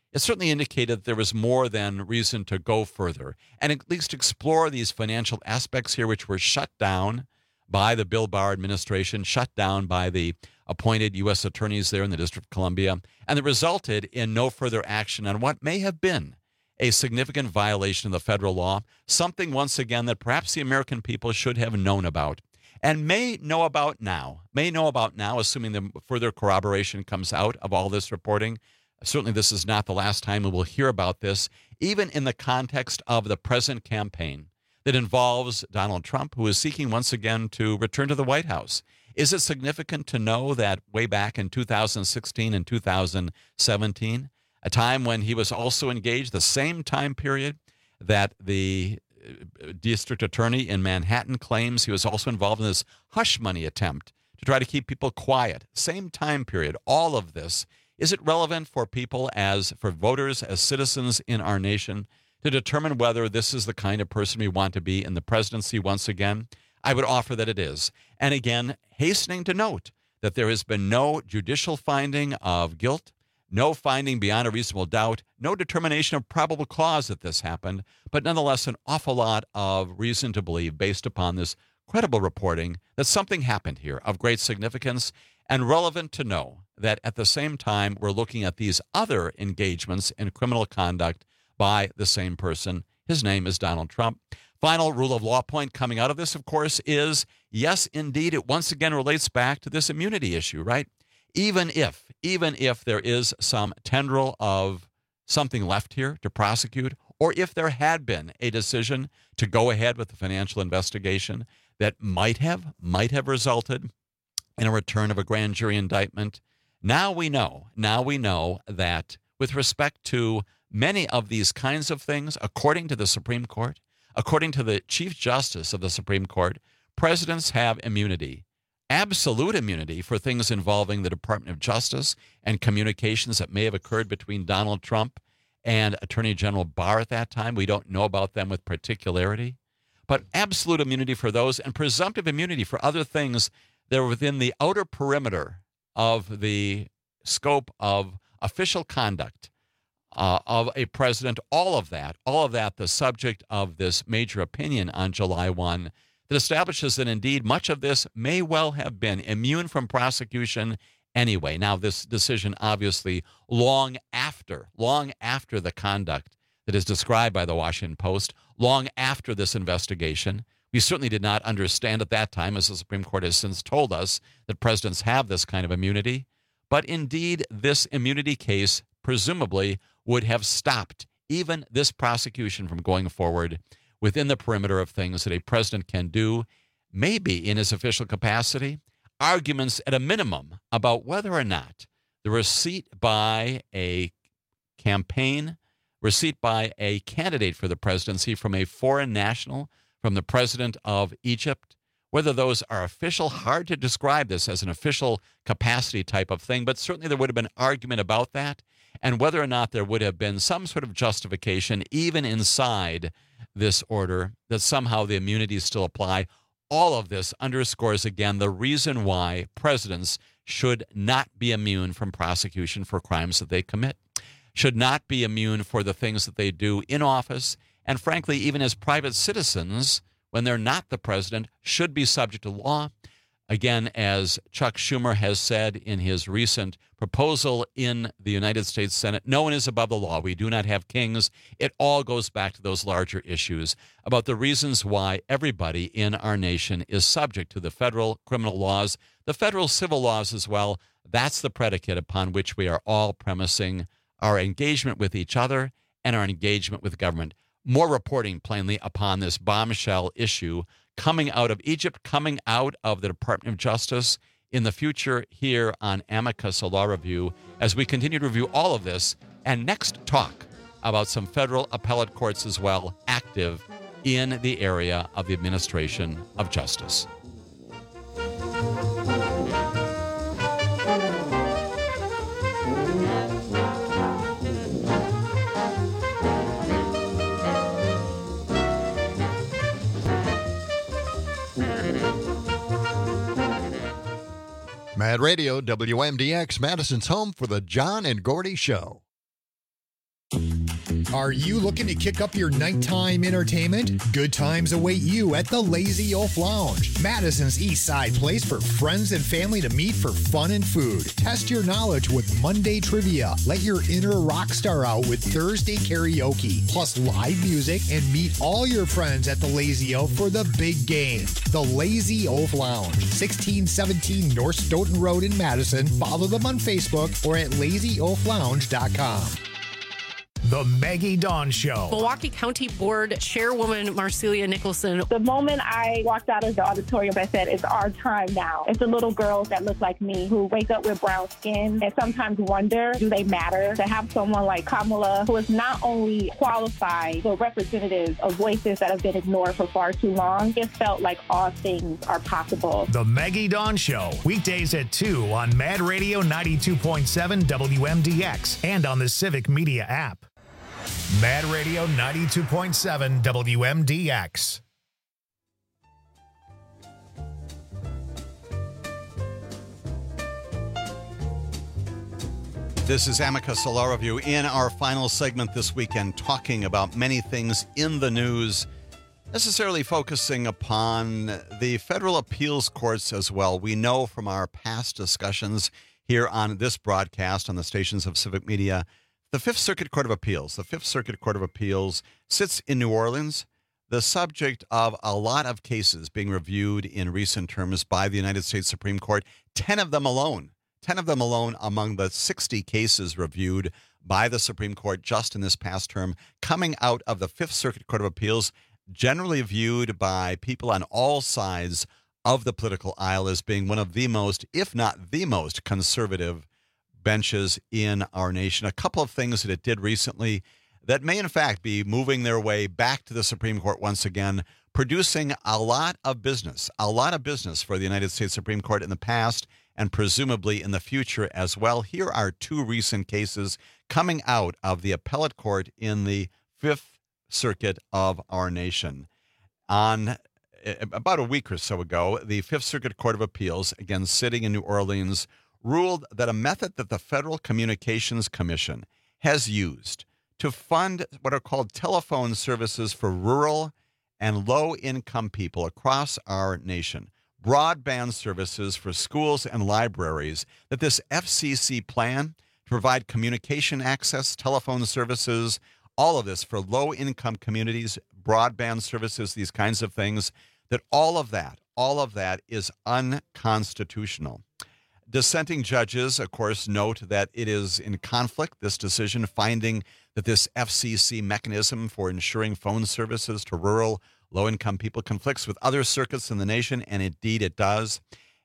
it certainly indicated that there was more than reason to go further and at least explore these financial aspects here, which were shut down by the Bill Barr administration, shut down by the appointed U S attorneys there in the District of Columbia, and that resulted in no further action on what may have been a significant violation of the federal law, something, once again, that perhaps the American people should have known about and may know about now, may know about now, assuming the further corroboration comes out of all this reporting. Certainly this is not the last time we will hear about this, even in the context of the present campaign that involves Donald Trump, who is seeking once again to return to the White House. Is it significant to know that way back in two thousand sixteen and two thousand seventeen, a time when he was also engaged, the same time period that the district attorney in Manhattan claims he was also involved in this hush money attempt to try to keep people quiet, same time period, all of this, is it relevant for people as, for voters, as citizens in our nation to determine whether this is the kind of person we want to be in the presidency once again? I would offer that it is. And again, hastening to note that there has been no judicial finding of guilt, no finding beyond a reasonable doubt, no determination of probable cause that this happened, but nonetheless an awful lot of reason to believe, based upon this credible reporting, that something happened here of great significance, and relevant to know that at the same time we're looking at these other engagements in criminal conduct by the same person. His name is Donald Trump. Final rule of law point coming out of this, of course, is, yes, indeed, it once again relates back to this immunity issue, right? Even if, even if there is some tendril of something left here to prosecute, or if there had been a decision to go ahead with the financial investigation that might have, might have resulted in a return of a grand jury indictment, now we know, now we know that with respect to many of these kinds of things, according to the Supreme Court, according to the Chief Justice of the Supreme Court, presidents have immunity, absolute immunity, for things involving the Department of Justice and communications that may have occurred between Donald Trump and Attorney General Barr at that time. We don't know about them with particularity, but absolute immunity for those, and presumptive immunity for other things that are within the outer perimeter of the scope of official conduct uh, of a president. All of that, all of that, the subject of this major opinion on July first that establishes that indeed much of this may well have been immune from prosecution anyway. Now, this decision obviously long after, long after the conduct that is described by the Washington Post, long after this investigation. We certainly did not understand at that time, as the Supreme Court has since told us, that presidents have this kind of immunity. But indeed, this immunity case presumably would have stopped even this prosecution from going forward within the perimeter of things that a president can do, maybe in his official capacity. Arguments at a minimum about whether or not the receipt by a campaign, receipt by a candidate for the presidency from a foreign national, from the president of Egypt, whether those are official. Hard to describe this as an official capacity type of thing, but certainly there would have been argument about that, and whether or not there would have been some sort of justification, even inside this order, that somehow the immunities still apply. All of this underscores again the reason why presidents should not be immune from prosecution for crimes that they commit, should not be immune for the things that they do in office, and frankly, even as private citizens, when they're not the president, should be subject to law. Again, as Chuck Schumer has said in his recent proposal in the United States Senate, no one is above the law. We do not have kings. It all goes back to those larger issues about the reasons why everybody in our nation is subject to the federal criminal laws, the federal civil laws as well. That's the predicate upon which we are all premising our engagement with each other and our engagement with government. More reporting, plainly, upon this bombshell issue coming out of Egypt, coming out of the Department of Justice in the future here on Amicus, a Law Review, as we continue to review all of this and next talk about some federal appellate courts as well active in the area of the administration of justice. Mad Radio, W M D X, Madison's home for the John and Gordy Show. Are you looking to kick up your nighttime entertainment? Good times await you at the Lazy Oaf Lounge, Madison's East Side place for friends and family to meet for fun and food. Test your knowledge with Monday trivia. Let your inner rock star out with Thursday karaoke, plus live music, and meet all your friends at the Lazy Oaf for the big game. The Lazy Oaf Lounge, sixteen seventeen North Stoughton Road in Madison. Follow them on Facebook or at lazy oaf lounge dot com. The Maggie Dawn Show. Milwaukee County Board Chairwoman Marcelia Nicholson. The moment I walked out of the auditorium, I said, it's our time now. It's the little girls that look like me who wake up with brown skin and sometimes wonder, do they matter? To have someone like Kamala, who is not only qualified, but representative of voices that have been ignored for far too long, it felt like all things are possible. The Maggie Dawn Show. Weekdays at two on Mad Radio ninety-two point seven W M D X and on the Civic Media app. Mad Radio ninety-two point seven W M D X. This is Amicus, a law review, in our final segment this weekend, talking about many things in the news, necessarily focusing upon the federal appeals courts as well. We know from our past discussions here on this broadcast on the stations of Civic Media, the Fifth Circuit Court of Appeals, the Fifth Circuit Court of Appeals sits in New Orleans, the subject of a lot of cases being reviewed in recent terms by the United States Supreme Court, ten of them alone, ten of them alone among the sixty cases reviewed by the Supreme Court just in this past term, coming out of the Fifth Circuit Court of Appeals, generally viewed by people on all sides of the political aisle as being one of the most, if not the most, conservative benches in our nation. A couple of things that it did recently that may in fact be moving their way back to the Supreme Court once again, producing a lot of business, a lot of business for the United States Supreme Court in the past and presumably in the future as well. Here are two recent cases coming out of the appellate court in the Fifth Circuit of our nation. On about a week or so ago, the Fifth Circuit Court of Appeals, again sitting in New Orleans, ruled that a method that the Federal Communications Commission has used to fund what are called telephone services for rural and low-income people across our nation, broadband services for schools and libraries, that this F C C plan to provide communication access, telephone services, all of this for low-income communities, broadband services, these kinds of things, that all of that, all of that is unconstitutional. Dissenting judges, of course, note that it is in conflict, this decision, finding that this F C C mechanism for ensuring phone services to rural, low-income people conflicts with other circuits in the nation, and indeed it does.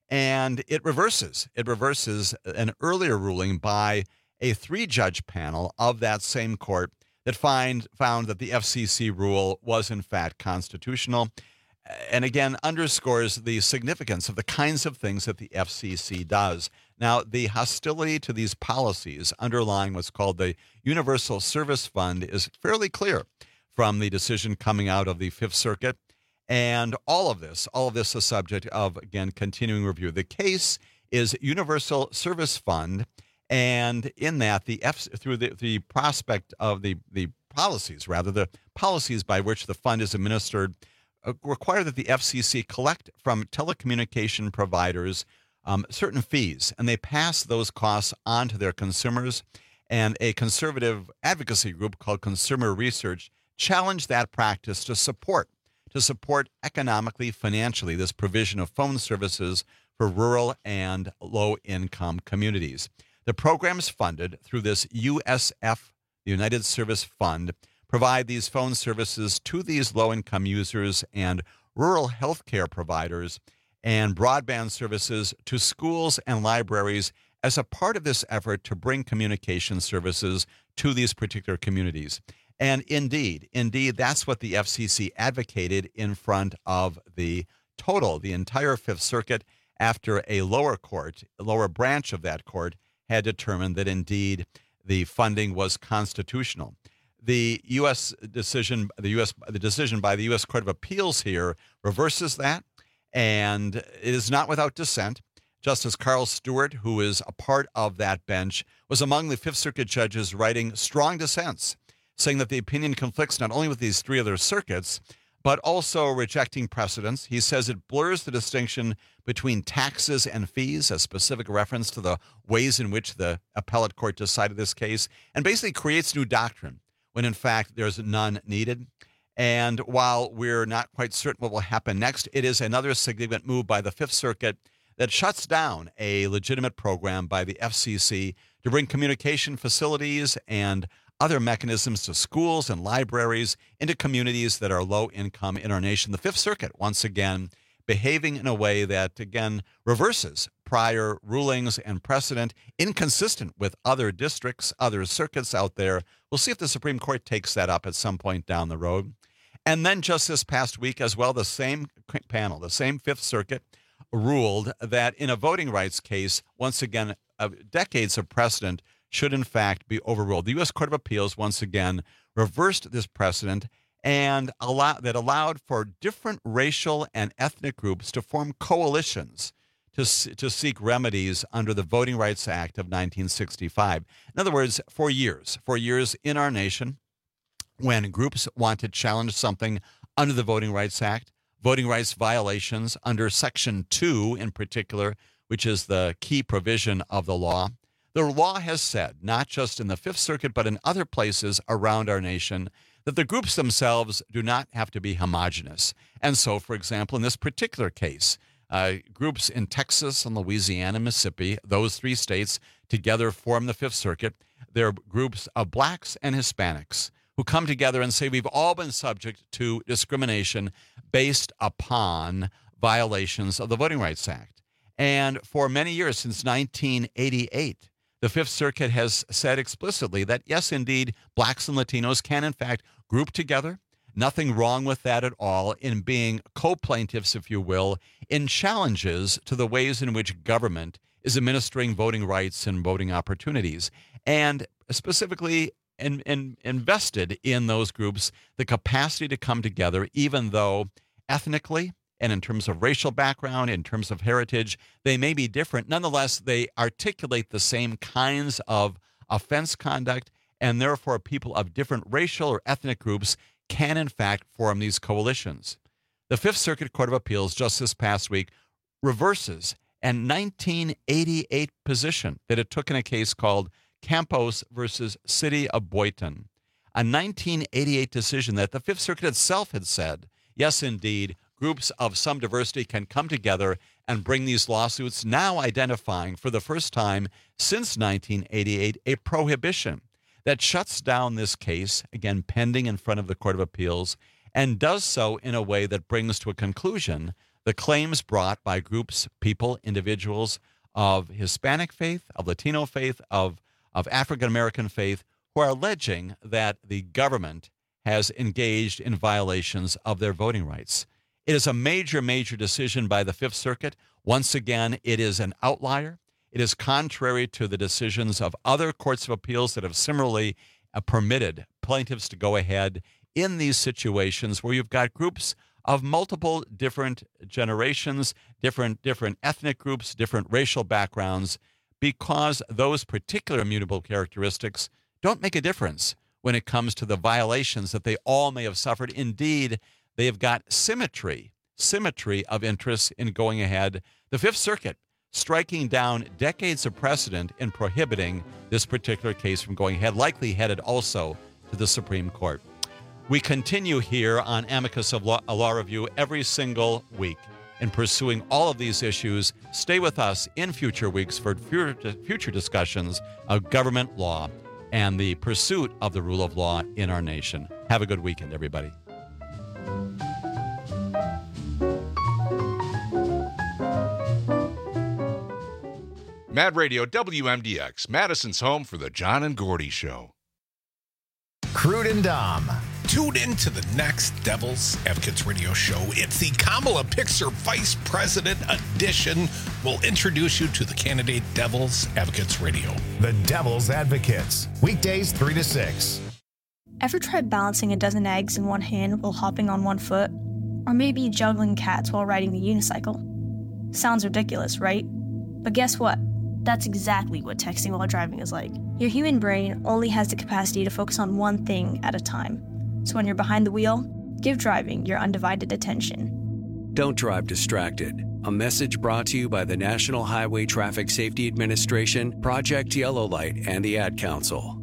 And it reverses. It reverses an earlier ruling by a three-judge panel of that same court that find, found that the F C C rule was, in fact, constitutional. And again, underscores the significance of the kinds of things that the F C C does. Now, the hostility to these policies underlying what's called the Universal Service Fund is fairly clear from the decision coming out of the Fifth Circuit. And all of this, all of this is subject of, again, continuing review. The case is Universal Service Fund, and in that, the F through the, the prospect of the, the policies, rather, the policies by which the fund is administered, require that the F C C collect from telecommunication providers um, certain fees, and they pass those costs on to their consumers. And a conservative advocacy group called Consumer Research challenged that practice to support, to support economically, financially, this provision of phone services for rural and low-income communities. The programs funded through this U S F, the United Service Fund, provide these phone services to these low-income users and rural health care providers and broadband services to schools and libraries as a part of this effort to bring communication services to these particular communities. And indeed, indeed, that's what the F C C advocated in front of the total, the entire Fifth Circuit, after a lower court, a lower branch of that court, had determined that indeed the funding was constitutional. The U S decision, the U S the decision by the U S Court of Appeals here reverses that, and it is not without dissent. Justice Carl Stewart, who is a part of that bench, was among the Fifth Circuit judges writing strong dissents, saying that the opinion conflicts not only with these three other circuits, but also rejecting precedents. He says it blurs the distinction between taxes and fees, a specific reference to the ways in which the appellate court decided this case, and basically creates new doctrine when, in fact, there's none needed. And while we're not quite certain what will happen next, it is another significant move by the Fifth Circuit that shuts down a legitimate program by the F C C to bring communication facilities and other mechanisms to schools and libraries into communities that are low income in our nation. The Fifth Circuit, once again, behaving in a way that, again, reverses prior rulings and precedent, inconsistent with other districts, other circuits out there. We'll see if the Supreme Court takes that up at some point down the road. And then just this past week as well, the same panel, the same Fifth Circuit, ruled that in a voting rights case, once again, uh, decades of precedent should in fact be overruled. The U S Court of Appeals once again reversed this precedent and allow, that allowed for different racial and ethnic groups to form coalitions to, to seek remedies under the Voting Rights Act of nineteen sixty-five. In other words, for years, for years in our nation, when groups want to challenge something under the Voting Rights Act, voting rights violations under Section two in particular, which is the key provision of the law, the law has said, not just in the Fifth Circuit, but in other places around our nation, that the groups themselves do not have to be homogenous. And so, for example, in this particular case, uh, groups in Texas and Louisiana, Mississippi, those three states together form the Fifth Circuit. They're groups of blacks and Hispanics who come together and say we've all been subject to discrimination based upon violations of the Voting Rights Act. And for many years, since nineteen eighty-eight, the Fifth Circuit has said explicitly that, yes, indeed, blacks and Latinos can, in fact, group together. Nothing wrong with that at all in being co-plaintiffs, if you will, in challenges to the ways in which government is administering voting rights and voting opportunities. And specifically, And, and invested in those groups the capacity to come together, even though ethnically and in terms of racial background, in terms of heritage, they may be different. Nonetheless, they articulate the same kinds of offense conduct, and therefore people of different racial or ethnic groups can, in fact, form these coalitions. The Fifth Circuit Court of Appeals just this past week reverses a nineteen eighty-eight position that it took in a case called Campos versus City of Boynton, a nineteen eighty-eight decision that the Fifth Circuit itself had said, yes, indeed, groups of some diversity can come together and bring these lawsuits, now identifying for the first time since nineteen eighty-eight a prohibition that shuts down this case, again, pending in front of the Court of Appeals, and does so in a way that brings to a conclusion the claims brought by groups, people, individuals of Hispanic faith, of Latino faith, of of African-American faith, who are alleging that the government has engaged in violations of their voting rights. It is a major, major decision by the Fifth Circuit. Once again, it is an outlier. It is contrary to the decisions of other courts of appeals that have similarly uh, permitted plaintiffs to go ahead in these situations where you've got groups of multiple different generations, different, different ethnic groups, different racial backgrounds, because those particular immutable characteristics don't make a difference when it comes to the violations that they all may have suffered. Indeed, they have got symmetry, symmetry of interests in going ahead. The Fifth Circuit striking down decades of precedent in prohibiting this particular case from going ahead, likely headed also to the Supreme Court. We continue here on Amicus of Law, a Law Review every single week in pursuing all of these issues. Stay with us in future weeks for future discussions of government law and the pursuit of the rule of law in our nation. Have a good weekend, everybody. Mad Radio W M D X, Madison's home for the John and Gordy Show. Crude and Dom. Tune in to the next Devil's Advocates Radio show. It's the Kamala Pixer Vice President edition. We'll introduce you to the candidate Devil's Advocates Radio. The Devil's Advocates, weekdays three to six. Ever tried balancing a dozen eggs in one hand while hopping on one foot? Or maybe juggling cats while riding the unicycle? Sounds ridiculous, right? But guess what? That's exactly what texting while driving is like. Your human brain only has the capacity to focus on one thing at a time. So when you're behind the wheel, give driving your undivided attention. Don't drive distracted. A message brought to you by the National Highway Traffic Safety Administration, Project Yellow Light, and the Ad Council.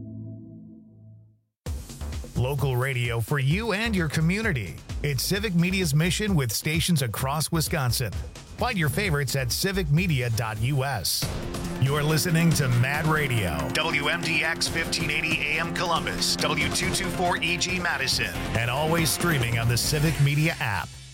Local radio for you and your community. It's Civic Media's mission with stations across Wisconsin. Find your favorites at civic media dot u s. You're listening to Mad Radio, W M D X fifteen eighty A M Columbus, W two twenty-four E G Madison, and always streaming on the Civic Media app.